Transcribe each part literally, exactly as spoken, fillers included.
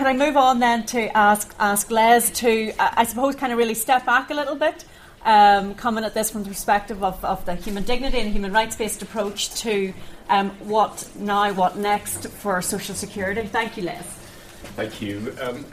could I move on then to ask ask Les to, uh, I suppose, kind of really step back a little bit, um, coming at this from the perspective of, of the human dignity and human rights-based approach to um, what now, what next for social security. Thank you, Les. Thank you. Um,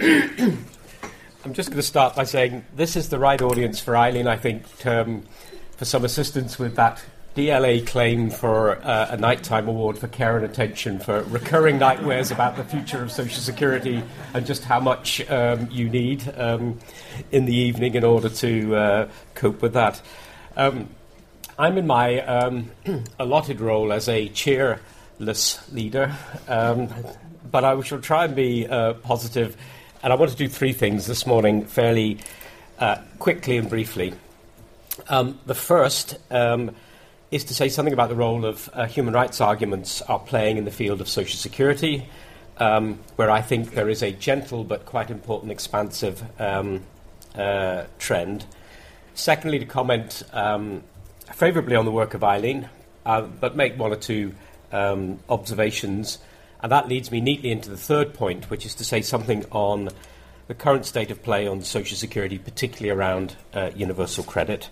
I'm just going to start by saying this is the right audience for Eileen, I think, um, for some assistance with that D L A claim for uh, a nighttime award for care and attention, for recurring nightmares about the future of social security and just how much um, you need um, in the evening in order to uh, cope with that. Um, I'm in my um, allotted role as a chairless leader, um, but I shall try and be uh, positive, and I want to do three things this morning fairly uh, quickly and briefly. Um, the first um, is to say something about the role of uh, human rights arguments are playing in the field of social security, um, where I think there is a gentle but quite important expansive um, uh, trend. Secondly, to comment um, favourably on the work of Eileen, uh, but make one or two um, observations. And that leads me neatly into the third point, which is to say something on the current state of play on social security, particularly around uh, universal credit.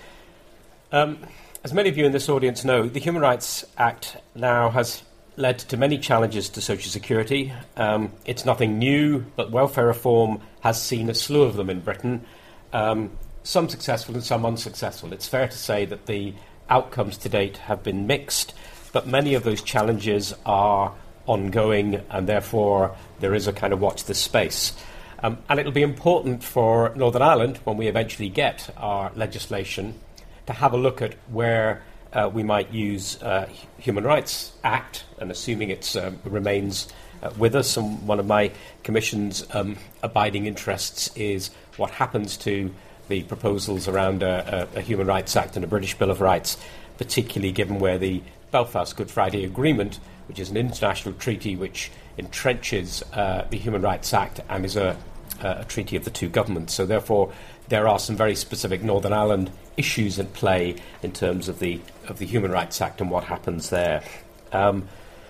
Um, As many of you in this audience know, the Human Rights Act now has led to many challenges to social security. Um, it's nothing new, but welfare reform has seen a slew of them in Britain, um, some successful and some unsuccessful. It's fair to say that the outcomes to date have been mixed, but many of those challenges are ongoing, and therefore there is a kind of watch this space. Um, and it'll be important for Northern Ireland, when we eventually get our legislation, to have a look at where uh, we might use uh, Human Rights Act, and assuming it um, remains uh, with us. And one of my Commission's um, abiding interests is what happens to the proposals around a, a, a Human Rights Act and a British Bill of Rights, particularly given where the Belfast Good Friday Agreement, which is an international treaty which entrenches uh, the Human Rights Act and is a, a treaty of the two governments. So therefore, there are some very specific Northern Ireland issues at play in terms of the of the Human Rights Act and what happens there. Um,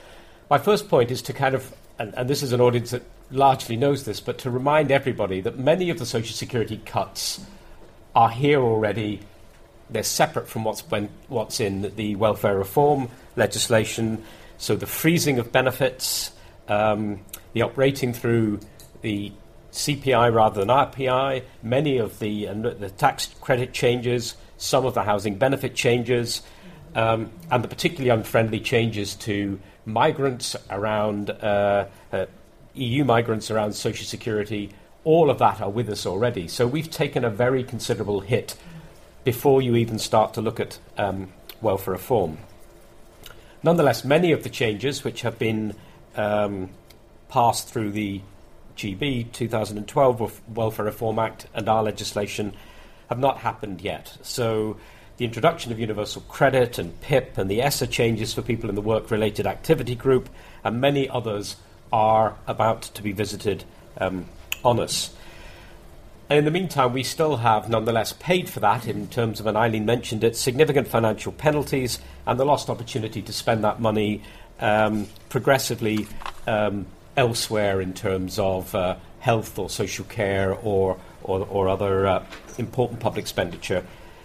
my first point is to kind of, and, and this is an audience that largely knows this, but to remind everybody that many of the social security cuts are here already. They're separate from what's when, what's in the welfare reform legislation. So the freezing of benefits, um, the operating through the C P I rather than R P I, many of the, uh, the tax credit changes, some of the housing benefit changes, um, and the particularly unfriendly changes to migrants around, uh, uh, E U migrants around social security, all of that are with us already. So we've taken a very considerable hit before you even start to look at um, welfare reform. Nonetheless, many of the changes which have been um, passed through the G B two thousand twelve Welfare Reform Act and our legislation have not happened yet. So the introduction of universal credit and P I P and the ESSA changes for people in the work-related activity group and many others are about to be visited um, on us. And in the meantime, we still have nonetheless paid for that in terms of, and Eileen mentioned it, significant financial penalties and the lost opportunity to spend that money um, progressively um, elsewhere in terms of uh, health or social care or or, or other uh, important public expenditure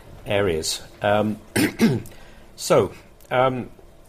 areas. Um, so, um,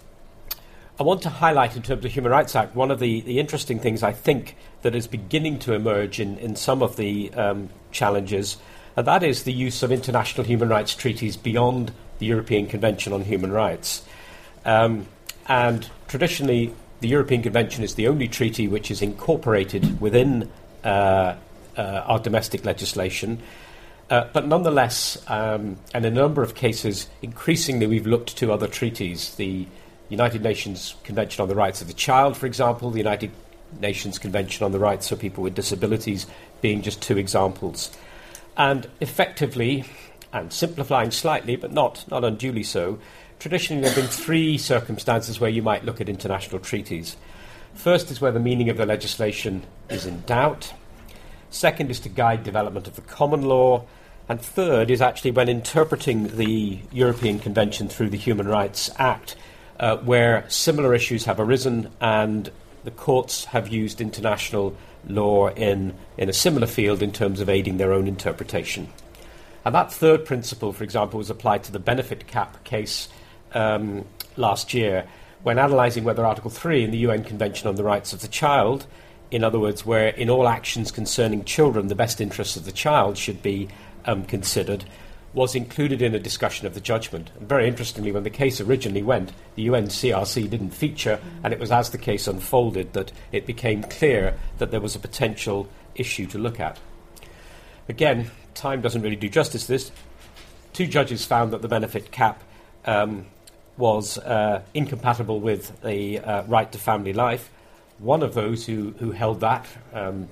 I want to highlight in terms of the Human Rights Act one of the, the interesting things I think that is beginning to emerge in, in some of the um, challenges, and that is the use of international human rights treaties beyond the European Convention on Human Rights. Um, and traditionally, the European Convention is the only treaty which is incorporated within uh, uh, our domestic legislation. Uh, but nonetheless, um, and in a number of cases, increasingly we've looked to other treaties. The United Nations Convention on the Rights of the Child, for example, the United Nations Convention on the Rights of People with Disabilities being just two examples. And effectively, and simplifying slightly, but not, not unduly so, traditionally, there have been three circumstances where you might look at international treaties. First is where the meaning of the legislation is in doubt. Second is to guide development of the common law. And third is actually when interpreting the European Convention through the Human Rights Act, uh, where similar issues have arisen and the courts have used international law in, in a similar field in terms of aiding their own interpretation. And that third principle, for example, was applied to the benefit cap case um, last year, when analysing whether Article three in the U N Convention on the Rights of the Child, in other words, where in all actions concerning children the best interests of the child should be um, considered, was included in a discussion of the judgment. And very interestingly, when the case originally went, the U N C R C didn't feature, and it was as the case unfolded that it became clear that there was a potential issue to look at. Again, time doesn't really do justice to this. Two judges found that the benefit cap um, was uh, incompatible with the uh, right to family life. One of those who, who held that, um,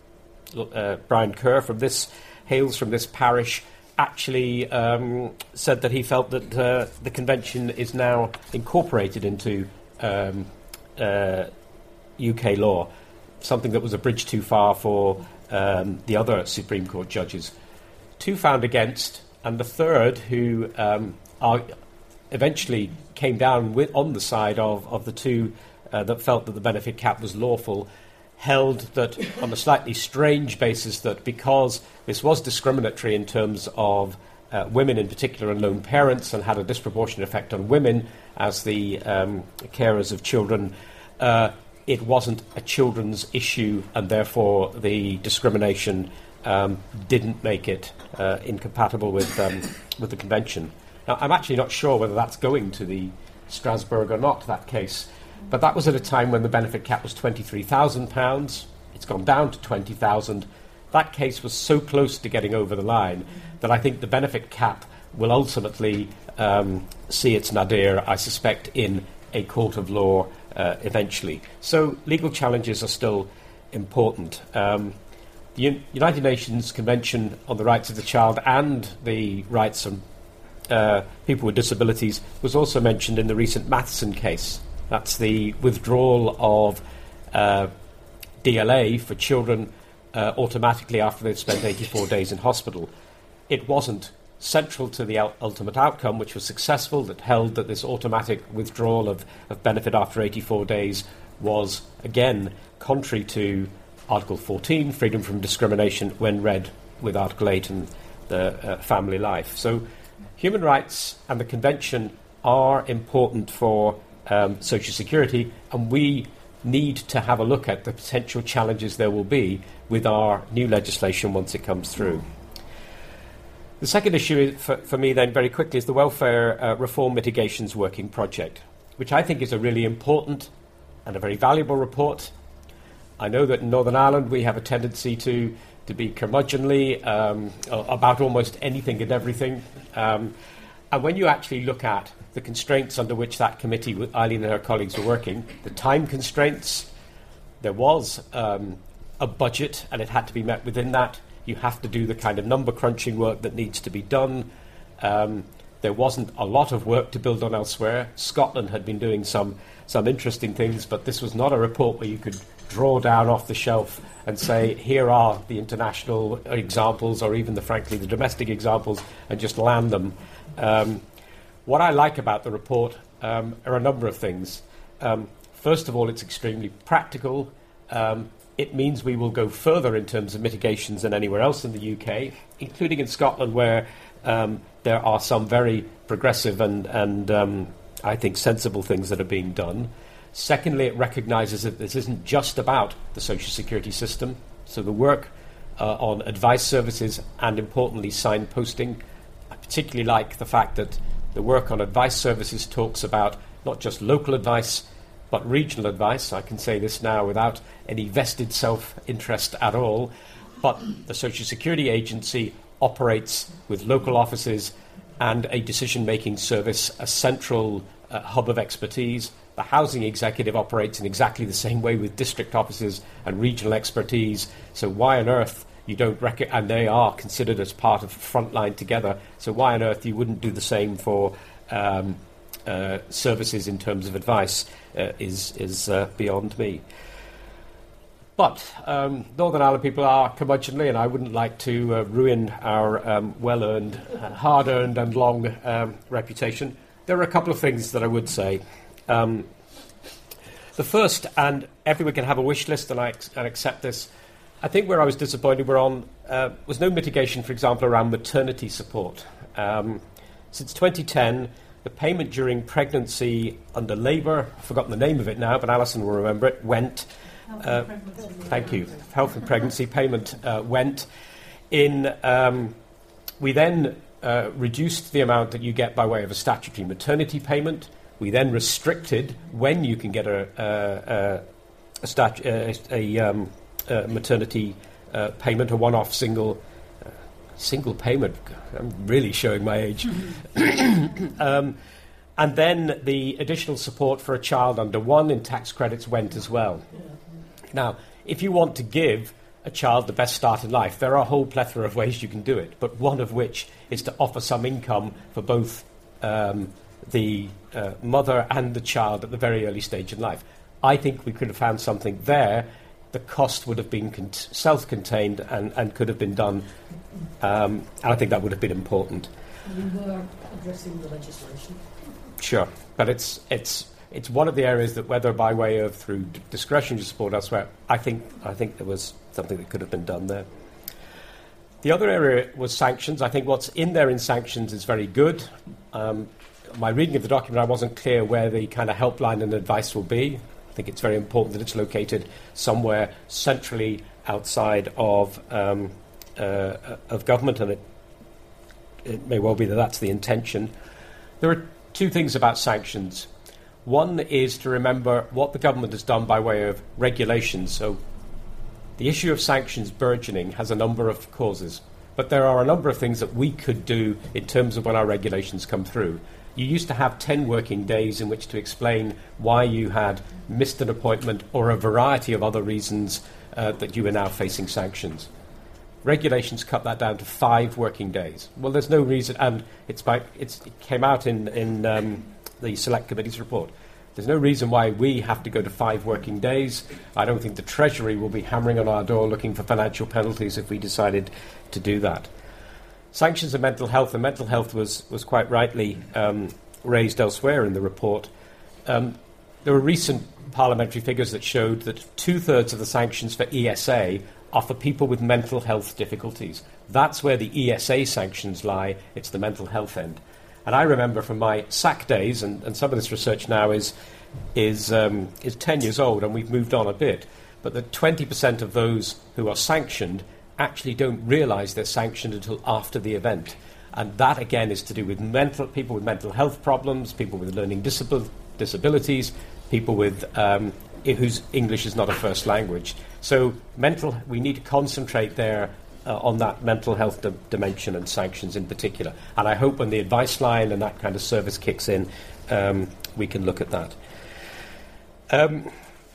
uh, Brian Kerr, from this hails from this parish, actually um, said that he felt that uh, the convention is now incorporated into um, uh, U K law, something that was a bridge too far for um, the other Supreme Court judges. Two found against, and the third, who um, are eventually came down with, on the side of, of the two uh, that felt that the benefit cap was lawful, held that on a slightly strange basis that because this was discriminatory in terms of uh, women in particular and lone parents and had a disproportionate effect on women as the um, carers of children, uh, it wasn't a children's issue, and therefore the discrimination um, didn't make it uh, incompatible with um, with the convention. Now, I'm actually not sure whether that's going to the Strasbourg or not, that case. But that was at a time when the benefit cap was twenty-three thousand pounds. It's gone down to twenty thousand pounds. That case was so close to getting over the line that I think the benefit cap will ultimately um, see its nadir, I suspect, in a court of law uh, eventually. So legal challenges are still important. Um, the U- United Nations Convention on the Rights of the Child and the rights of uh, people with disabilities was also mentioned in the recent Matheson case. That's the withdrawal of uh, D L A for children uh, automatically after they've spent eighty-four days in hospital. It wasn't central to the ul- ultimate outcome, which was successful, that held that this automatic withdrawal of, of benefit after eighty-four days was, again, contrary to Article fourteen, freedom from discrimination, when read with Article eight and the uh, family life. So human rights and the Convention are important for Um, Social Security, and we need to have a look at the potential challenges there will be with our new legislation once it comes through. The second issue is, for, for me then very quickly, is the Welfare uh, Reform Mitigations Working Project, which I think is a really important and a very valuable report. I know that in Northern Ireland we have a tendency to, to be curmudgeonly um, about almost anything and everything. Um, and when you actually look at the constraints under which that committee, with Eileen and her colleagues, were working, the time constraints, there was um, a budget and it had to be met within that. You have to do the kind of number crunching work that needs to be done. Um, there wasn't a lot of work to build on elsewhere. Scotland had been doing some, some interesting things, but this was not a report where you could draw down off the shelf and say, here are the international examples, or even, the frankly, the domestic examples, and just land them. Um, What I like about the report um, are a number of things. Um, first of all, it's extremely practical. Um, it means we will go further in terms of mitigations than anywhere else in the U K, including in Scotland, where um, there are some very progressive and, and um, I think, sensible things that are being done. Secondly, it recognises that this isn't just about the social security system. So the work uh, on advice services and, importantly, signposting. I particularly like the fact that the work on advice services talks about not just local advice, but regional advice. I can say this now without any vested self-interest at all. But the Social Security Agency operates with local offices and a decision-making service, a central uh, hub of expertise. The Housing Executive operates in exactly the same way with district offices and regional expertise. So why on earth you don't rec- and they are considered as part of the front line together. So why on earth you wouldn't do the same for um, uh, services in terms of advice uh, is is uh, beyond me. But um, Northern Ireland people are curmudgeonly, and I wouldn't like to uh, ruin our um, well-earned, uh, hard-earned and long um, reputation. There are a couple of things that I would say. Um, the first, and everyone can have a wish list, and I, ex- I accept this, I think where I was disappointed were on uh, was no mitigation, for example, around maternity support. Um, since twenty ten, the payment during pregnancy under Labour, I've forgotten the name of it now, but Alison will remember it, went. Uh, thank you. Health and pregnancy payment uh, went in. Um, we then uh, reduced the amount that you get by way of a statutory maternity payment. We then restricted when you can get a, a, a, statu- a, a, um, a maternity uh, payment, a one-off single uh, single payment. I'm really showing my age. um, and then the additional support for a child under one in tax credits went as well. Now, if you want to give a child the best start in life, there are a whole plethora of ways you can do it, but one of which is to offer some income for both um, the uh, mother and the child at the very early stage in life. I think we could have found something there. The cost would have been con- self-contained and, and could have been done, um, and I think that would have been important. You were addressing the legislation. Sure, but it's it's it's one of the areas that, whether by way of through d- discretionary support elsewhere, I think I think there was something that could have been done there. The other area was sanctions. I think what's in there in sanctions is very good. Um, my reading of the document, I wasn't clear where the kind of helpline and advice will be. I think it's very important that it's located somewhere centrally outside of um, uh, of government, and it, it may well be that that's the intention. There are two things about sanctions. One is to remember what the government has done by way of regulations. So the issue of sanctions burgeoning has a number of causes, but there are a number of things that we could do in terms of when our regulations come through. You used to have ten working days in which to explain why you had missed an appointment or a variety of other reasons uh, that you were now facing sanctions. Regulations cut that down to five working days. Well, there's no reason, and it's by, it's, it came out in, in um, the Select Committee's report. There's no reason why we have to go to five working days. I don't think the Treasury will be hammering on our door looking for financial penalties if we decided to do that. Sanctions of mental health, and mental health was, was quite rightly um, raised elsewhere in the report. Um, there were recent parliamentary figures that showed that two-thirds of the sanctions for E S A are for people with mental health difficulties. That's where the E S A sanctions lie. It's the mental health end. And I remember from my S A C days, and, and some of this research now is is um, is ten years old, and we've moved on a bit, but that twenty percent of those who are sanctioned actually don't realise they're sanctioned until after the event. And that, again, is to do with mental people with mental health problems, people with learning disabil- disabilities, people with um, whose English is not a first language. So mental, we need to concentrate there uh, on that mental health di- dimension and sanctions in particular. And I hope when the advice line and that kind of service kicks in, um, we can look at that. Um,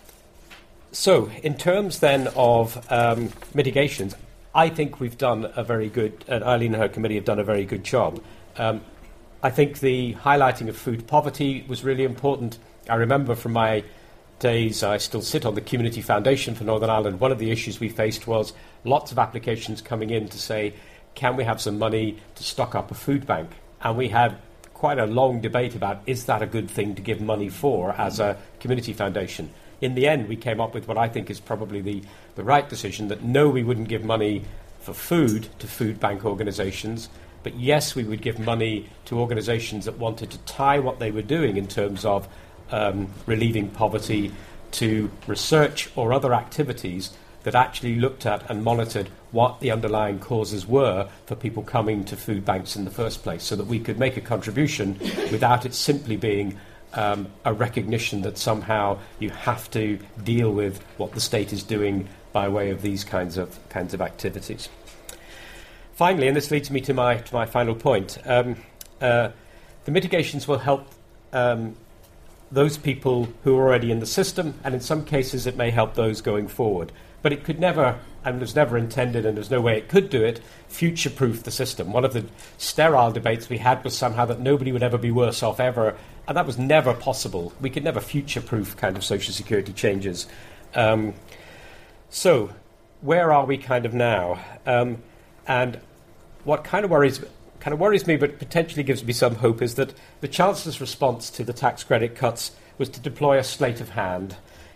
so, in terms then of um, mitigations, I think we've done a very good, and Eileen and her committee have done a very good job. Um, I think the highlighting of food poverty was really important. I remember from my days, I still sit on the Community Foundation for Northern Ireland, one of the issues we faced was lots of applications coming in to say, can we have some money to stock up a food bank? And we had quite a long debate about, is that a good thing to give money for as a community foundation? In the end, we came up with what I think is probably the, the right decision, that no, we wouldn't give money for food to food bank organisations, but yes, we would give money to organisations that wanted to tie what they were doing in terms of um, relieving poverty to research or other activities that actually looked at and monitored what the underlying causes were for people coming to food banks in the first place, so that we could make a contribution without it simply being Um, a recognition that somehow you have to deal with what the state is doing by way of these kinds of kinds of activities. Finally, and this leads me to my to my final point, um, uh, the mitigations will help um, those people who are already in the system, and in some cases it may help those going forward. But it could never, and was never intended, and there's no way it could do it, future-proof the system. One of the sterile debates we had was somehow that nobody would ever be worse off ever, and that was never possible. We could never future-proof kind of social security changes. Um, so, where are we kind of now? Um, and what kind of worries kind of worries me, but potentially gives me some hope, is that the Chancellor's response to the tax credit cuts was to deploy a sleight of hand.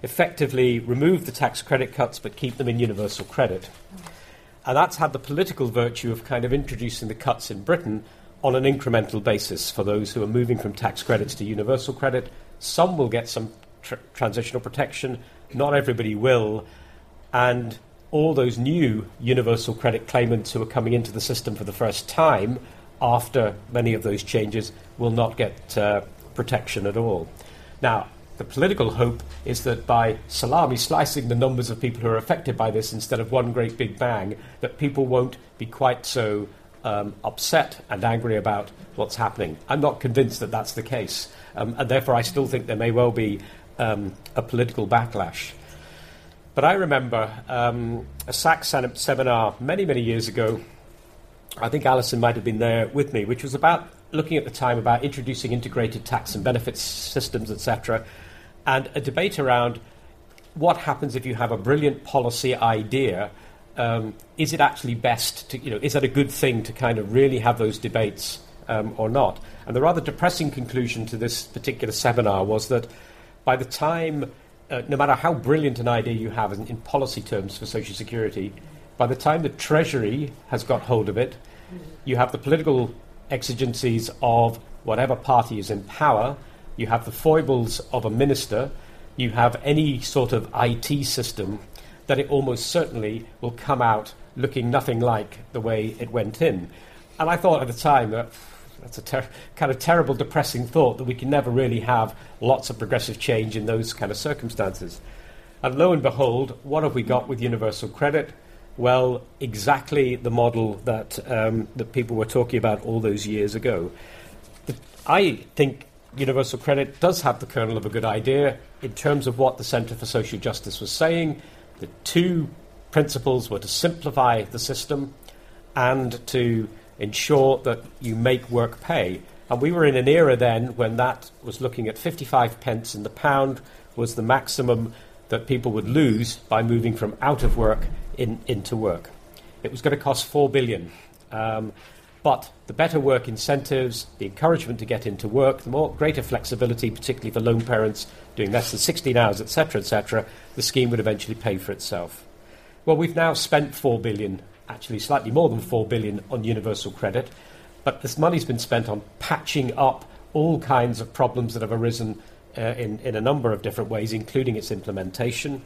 effectively remove the tax credit cuts but keep them in universal credit. And that's had the political virtue of kind of introducing the cuts in Britain on an incremental basis for those who are moving from tax credits to universal credit. Some will get some tr- transitional protection, not everybody will. And all those new universal credit claimants who are coming into the system for the first time after many of those changes will not get uh, protection at all. Now, the political hope is that by salami slicing the numbers of people who are affected by this instead of one great big bang, that people won't be quite so um, upset and angry about what's happening. I'm not convinced that that's the case, um, and therefore I still think there may well be um, a political backlash. But I remember um, a S A C seminar many, many years ago. I think Alison might have been there with me, which was about looking at the time about introducing integrated tax and benefits systems, et cetera, and a debate around what happens if you have a brilliant policy idea. Um, is it actually best to, you know, is that a good thing to kind of really have those debates um, or not? And the rather depressing conclusion to this particular seminar was that by the time, uh, no matter how brilliant an idea you have in, in policy terms for Social Security, by the time the Treasury has got hold of it, you have the political exigencies of whatever party is in power, you have the foibles of a minister, you have any sort of I T system, that it almost certainly will come out looking nothing like the way it went in. And I thought at the time that that's a ter- kind of terrible, depressing thought that we can never really have lots of progressive change in those kind of circumstances. And lo and behold, what have we got with universal credit? Well, exactly the model that um, that people were talking about all those years ago. The, I think universal credit does have the kernel of a good idea in terms of what the Centre for Social Justice was saying. The two principles were to simplify the system and to ensure that you make work pay. And we were in an era then when that was looking at fifty-five pence in the pound was the maximum that people would lose by moving from out of work in, into work. It was going to cost four billion dollars. Um, but the better work incentives, the encouragement to get into work, the more greater flexibility, particularly for lone parents doing less than sixteen hours, et cetera, et cetera, the scheme would eventually pay for itself. Well, we've now spent four billion dollars, actually slightly more than four billion dollars on universal credit, but this money's been spent on patching up all kinds of problems that have arisen uh, in, in a number of different ways, including its implementation.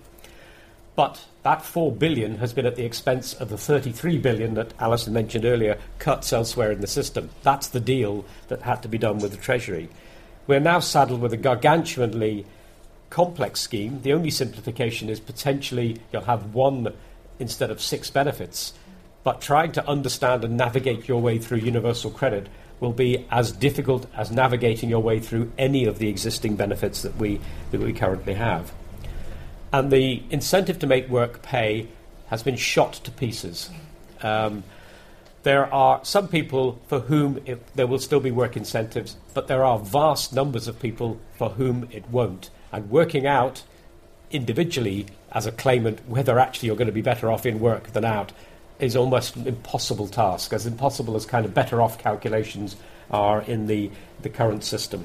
But that four billion dollars has been at the expense of the thirty-three billion dollars that Alison mentioned earlier, cuts elsewhere in the system. That's the deal that had to be done with the Treasury. We're now saddled with a gargantuanly complex scheme. The only simplification is potentially you'll have one instead of six benefits. But trying to understand and navigate your way through universal credit will be as difficult as navigating your way through any of the existing benefits that we that we currently have. And the incentive to make work pay has been shot to pieces. Um, there are some people for whom it, there will still be work incentives, but there are vast numbers of people for whom it won't. And working out individually as a claimant whether actually you're going to be better off in work than out is almost an impossible task, as impossible as kind of better off calculations are in the, the current system.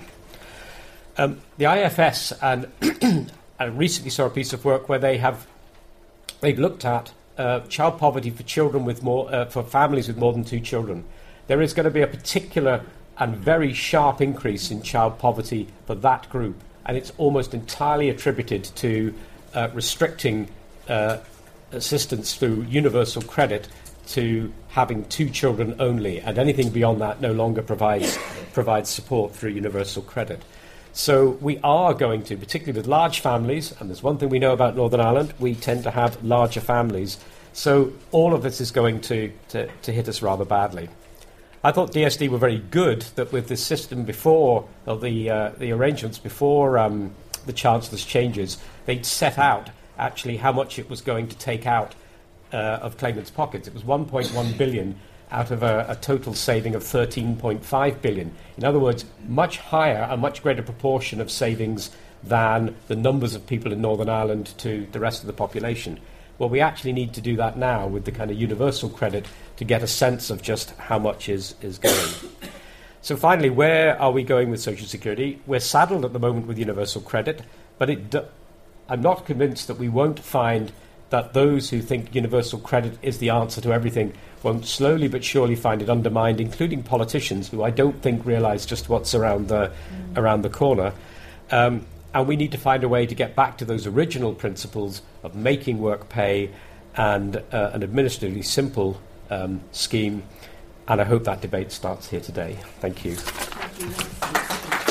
Um, the I F S and I recently saw a piece of work where they have they've looked at uh, child poverty for children with more uh, for families with more than two children. There is going to be a particular and very sharp increase in child poverty for that group, and it's almost entirely attributed to uh, restricting uh, assistance through universal credit to having two children only, and anything beyond that no longer provides provides support through universal credit. So we are going to, particularly with large families, and there's one thing we know about Northern Ireland, we tend to have larger families. So all of this is going to, to, to hit us rather badly. I thought D S D were very good that with this system before, or the, uh, the arrangements before um, the Chancellor's changes, they'd set out actually how much it was going to take out uh, of claimants' pockets. It was one point one billion out of a, a total saving of thirteen point five billion. In other words, much higher, a much greater proportion of savings than the numbers of people in Northern Ireland to the rest of the population. Well, we actually need to do that now with the kind of universal credit to get a sense of just how much is, is going. So finally, where are we going with Social Security? We're saddled at the moment with universal credit, but it do- I'm not convinced that we won't find that those who think universal credit is the answer to everything won't slowly but surely find it undermined, including politicians who I don't think realise just what's around the, mm. around the corner. Um, and we need to find a way to get back to those original principles of making work pay and uh, an administratively simple um, scheme. And I hope that debate starts here today. Thank you. Thank you.